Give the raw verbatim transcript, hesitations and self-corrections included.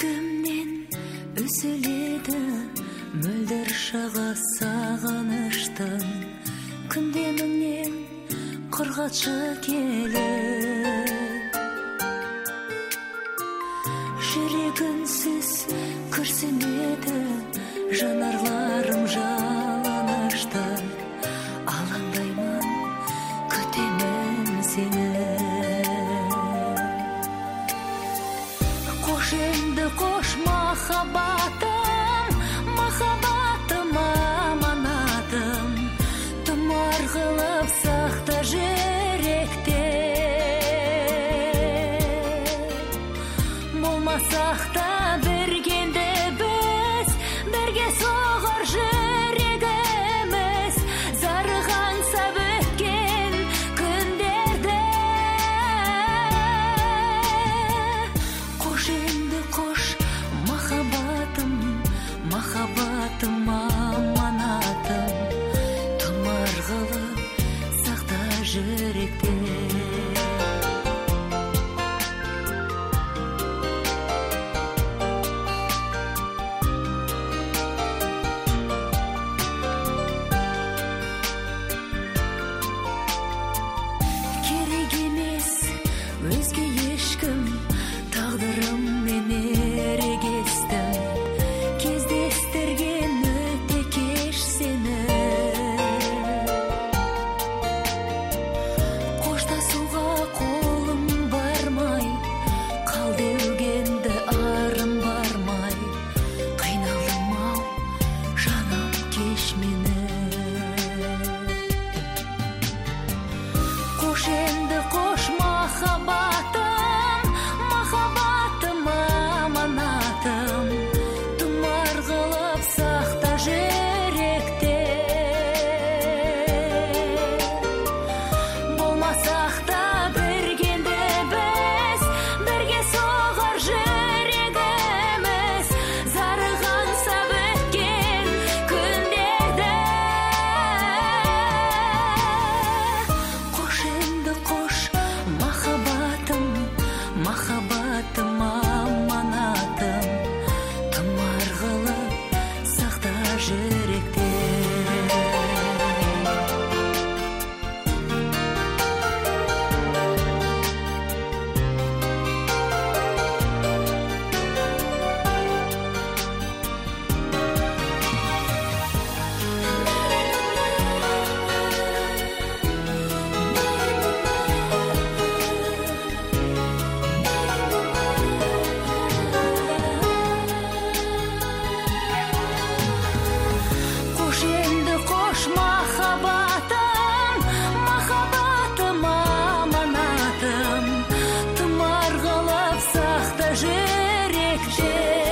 жүрегімнен үзіледі мөлдір шаға сағыныштың күндеміңнен құрғатшы келіп жүрегінсіз күрсінеді жанарларым жалынышты алаңдаймын күтемін сені қош енді қош махаббатым махаббатым аманатым тұмар қылып сақта жүректе болмасақ та біргенде біз бірге соғар жүрегіміз зарыған сап өткен күндерді қош енді қош махаббатым махаббатым аманатым тұмар қылып сақта жүректе өзге ешкім тағдырыммен ерегестім кездестірген өте кеш сені қоштасуға қолым бармай қал деугенді арым бармай қиналдым ау жаным кеш мені қош енді қош махаббатым махаббатым аманатым тұмар қылып сақта жүректе болмасақ та біргенде біз бірге соғар жүрегіміз зарыған сап өткен күндерді қош енді қош махаббатым махаббатым аманатым тұмар қылып сақта жүректе қош енді қош махаббатым махаббатым аманатым тұмар қылып сақта жүректе